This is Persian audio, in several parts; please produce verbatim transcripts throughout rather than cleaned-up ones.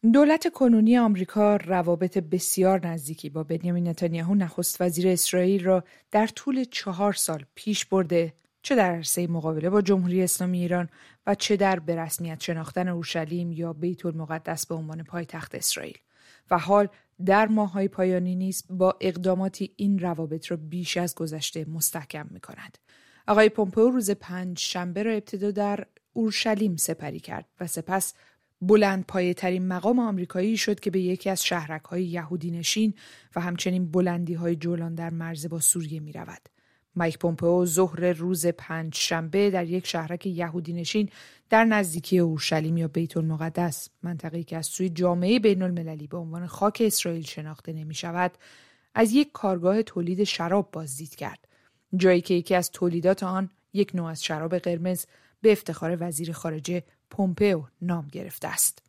دولت کنونی آمریکا روابط بسیار نزدیکی با بنیامین نتانیاهو نخست وزیر اسرائیل را در طول چهار سال پیش برده، چه در عرصه مقابله با جمهوری اسلامی ایران و چه در به رسمیت شناختن اورشلیم یا بیت المقدس به عنوان پایتخت اسرائیل. و حال در ماه‌های پایانی نیز با اقداماتی این روابط را بیش از گذشته مستحکم می‌کند. آقای پومپئو روز پنج شنبه را ابتدا در اورشلیم سپری کرد و سپس بلند پایه ترین مقام آمریکایی شد که به یکی از شهرک‌های یهودی نشین و همچنین بلندی‌های جولان در مرز با سوریه می رود. مایک پومپئو ظهر روز پنج شنبه در یک شهرک یهودی نشین در نزدیکی اورشلیم یا بیت المقدس، منطقه‌ای که از سوی جامعه بین المللی به عنوان خاک اسرائیل شناخته نمی شود، از یک کارگاه تولید شراب بازدید کرد. جایی که یکی از تولیدات آن یک نوع از شراب قرمز به افتخار وزیر خارجه پومپئو نام گرفته است.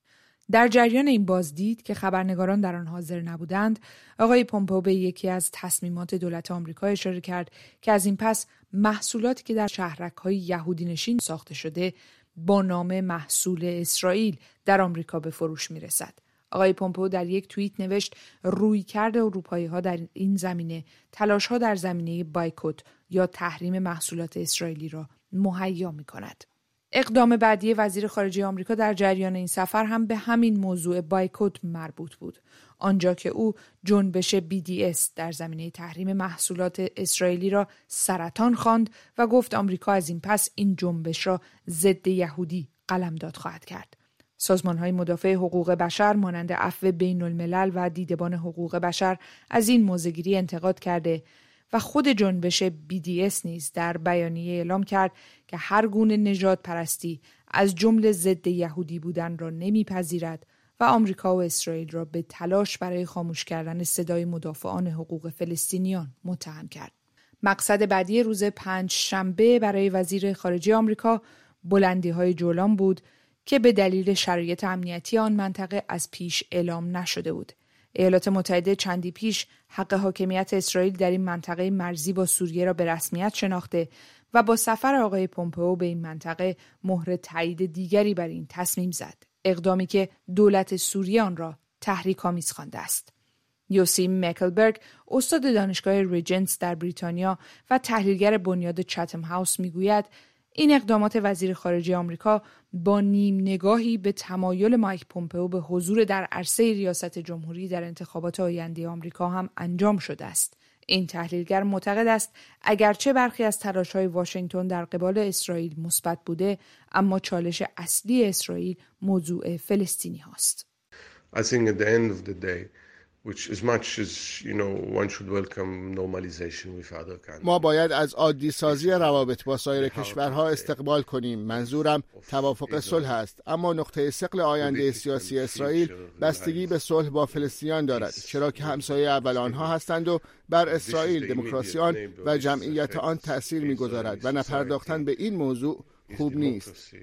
در جریان این بازدید که خبرنگاران در آن حاضر نبودند، آقای پومپئو به یکی از تصمیمات دولت آمریکا اشاره کرد که از این پس محصولاتی که در شهرک‌های یهودی نشین ساخته شده با نام محصول اسرائیل در آمریکا به فروش می‌رسد. آقای پومپئو در یک توییت نوشت رویکرد اروپایی‌ها در این زمینه تلاش‌ها در زمینه بایکوت یا تحریم محصولات اسرائیلی را مهیا می‌کند. اقدام بعدی وزیر خارجه آمریکا در جریان این سفر هم به همین موضوع بایکوت مربوط بود، آنجا که او جنبش بی دی اس در زمینه تحریم محصولات اسرائیلی را سرطان خواند و گفت آمریکا از این پس این جنبش را ضد یهودی قلمداد خواهد کرد. سازمان‌های مدافع حقوق بشر مانند عفو بین الملل و دیدبان حقوق بشر از این موضع‌گیری انتقاد کرده و خود جنبش بی دی اس نیز در بیانیه اعلام کرد که هر گونه نژاد پرستی از جمله ضد یهودی بودن را نمیپذیرد و آمریکا و اسرائیل را به تلاش برای خاموش کردن صدای مدافعان حقوق فلسطینیان متهم کرد. مقصد بعدی روز پنج شنبه برای وزیر خارجه آمریکا بلندی‌های جولان بود که به دلیل شرایط امنیتی آن منطقه از پیش اعلام نشده بود. ایالات متحده چندی پیش حق حاکمیت اسرائیل در این منطقه مرزی با سوریه را به رسمیت شناخته و با سفر آقای پومپئو به این منطقه مهر تایید دیگری بر این تصمیم زد، اقدامی که دولت سوریه آن را تحریک‌آمیز خوانده است. یوسی مکلبرگ، استاد دانشگاه ریجنتس در بریتانیا و تحلیلگر بنیاد چاتم هاوس میگوید این اقدامات وزیر خارجه آمریکا با نیم نگاهی به تمایل مایک پومپئو به حضور در عرصه ریاست جمهوری در انتخابات آینده آمریکا هم انجام شده است. این تحلیلگر معتقد است اگرچه برخی از تلاش‌های واشنگتن در قبال اسرائیل مثبت بوده، اما چالش اصلی اسرائیل موضوع فلسطینی هاست. I think at the end of the day which as much as you know one should welcome normalization with other countries. ما باید از عادی سازی روابط با سایر کشورها استقبال کنیم. منظورم توافق صلح است، اما نقطه ثقل آینده سیاسی اسرائیل بستگی به صلح با فلسطینیان دارد، چرا که همسایه اول آنها هستند و بر اسرائیل دموکراسی آن و جمعیت آن تأثیر می‌گذارد و نپرداختن به این موضوع خوب نیست.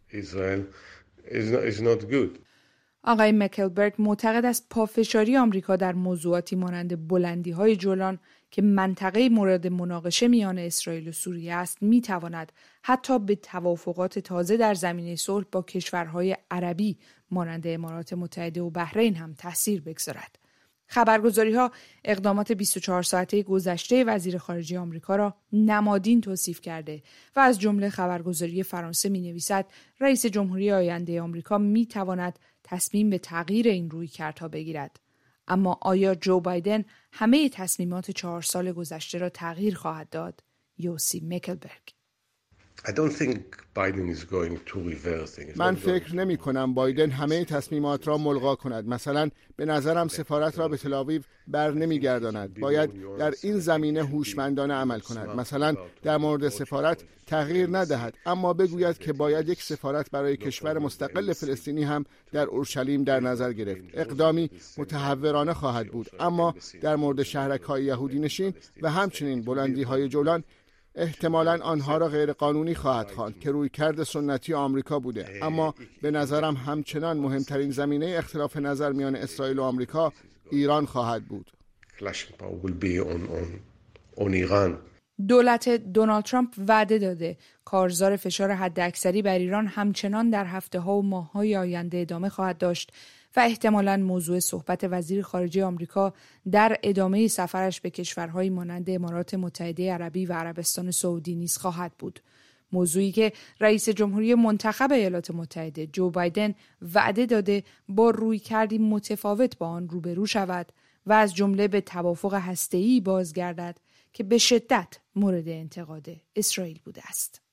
آقای مکلبرگ معتقد است پافشاری آمریکا در موضوعاتی مانند بلندی‌های جولان که منطقه مورد مناقشه میان اسرائیل و سوریه است میتواند حتی به توافقات تازه در زمینه صلح با کشورهای عربی مانند امارات متحده و بحرین هم تأثیر بگذارد. خبرگزاری‌ها اقدامات بیست و چهار ساعته گذشته وزیر خارجه آمریکا را نمادین توصیف کرده و از جمله خبرگزاری فرانسه می‌نویسد رئیس جمهوری آینده آمریکا می‌تواند تصمیم به تغییر این رویکردها بگیرد. اما آیا جو بایدن همه تصمیمات چهار سال گذشته را تغییر خواهد داد؟ یوسی مکلبرگ: I don't think Biden is going to reverse things. من فکر نمی کنم بایدن همه تصمیمات را ملغا کند. مثلا به نظرم سفارت را به تل‌آویو بر نمی گرداند. باید در این زمینه هوشمندانه عمل کند. مثلا در مورد سفارت تغییر ندهد، اما بگوید که باید یک سفارت برای کشور مستقل فلسطینی هم در اورشلیم در نظر گرفت. اقدامی متحورانه خواهد بود، اما در مورد شهرک‌های یهودی نشین و همچنین بلندی‌های جولان احتمالاً آنها را غیر قانونی خواهد خواند که رویکرد سنتی آمریکا بوده. اما به نظرم همچنان مهمترین زمینه اختلاف نظر میان اسرائیل و آمریکا ایران خواهد بود. Clashing power will be on on on Iran. دولت دونالد ترامپ وعده داده کارزار فشار حداکثری بر ایران همچنان در هفته‌ها و ماه‌های آینده ادامه خواهد داشت و احتمالاً موضوع صحبت وزیر خارجه آمریکا در ادامه سفرش به کشورهای مانند امارات متحده عربی و عربستان سعودی نیز خواهد بود. موضوعی که رئیس جمهوری منتخب ایالات متحده جو بایدن وعده داده با رویکردی متفاوت با آن روبرو شود و از جمله به توافق هسته‌ای بازگردد که به شدت مورد انتقاد اسرائیل بوده است.